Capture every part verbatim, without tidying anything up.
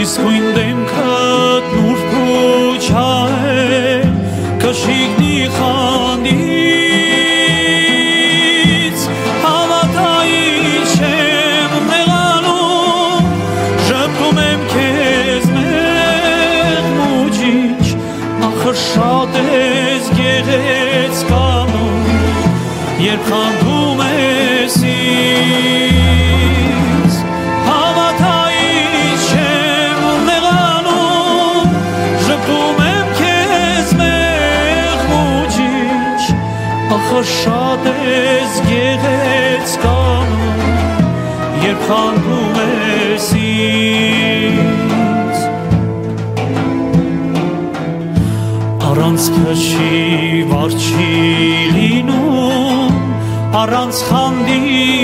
Իսկույն դեմքդ նուրբ ու չահ կշիգնի խանդից Հավատայից չեմ նեղանում Ժպտում եմ քեզ մեղմ ու ջիջ Ախր շատ ես գեղեցկանում Երբ խանդում ես ինձ Հավատայից չեմ նեղանում Ժպտում եմ քեզ մեղմ ու ջիջ Ախր շատ ես գեղեցկանում Երբ խանդում ես ինձ Առանց քշի վար չի լինում Առանց խանդի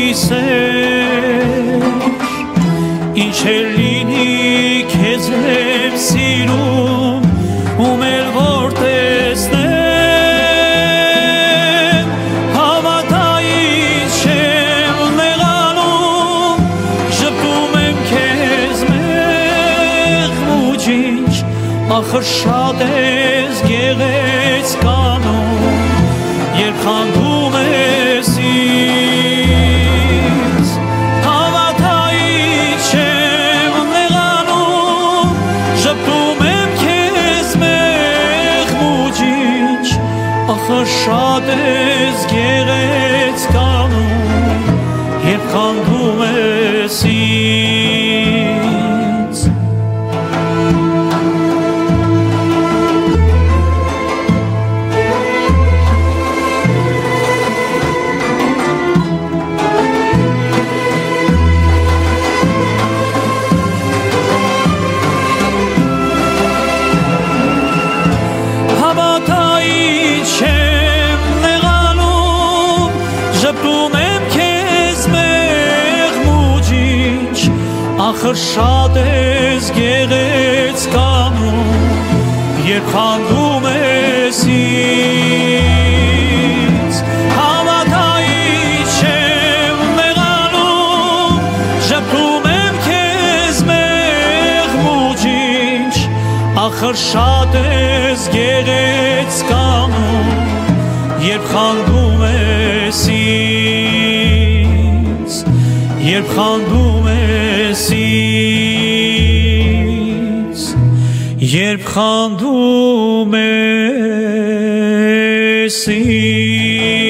սեր Ինչ էլ լինի քեզ եմ սիրում Ում էլ որ տեսնեմ Հավատայից չեմ նեղանում Ժպտում եմ քեզ մեղմ ու ջիջ Ախր շատ ես գեղեցկանում Երբ խանդում ես ինձ Հավատայից չեմ նեղանում Ժպտում եմ քեզ մեղմ ու ջիջ Ախր շատ ես գեղեցկանում Երբ խանդում ես ինձ Ախր շատ ես գեղեցկանում Երբ խանդում ես ինձ Հավատայից չեմ նեղանում Ժպտում եմ քեզ մեղմ ու ջիջ Ախր շատ ես գեղեցկանում Երբ խանդում ես ինձ Երբ խանդում ես ինձ Երբ խանդում ես ինձ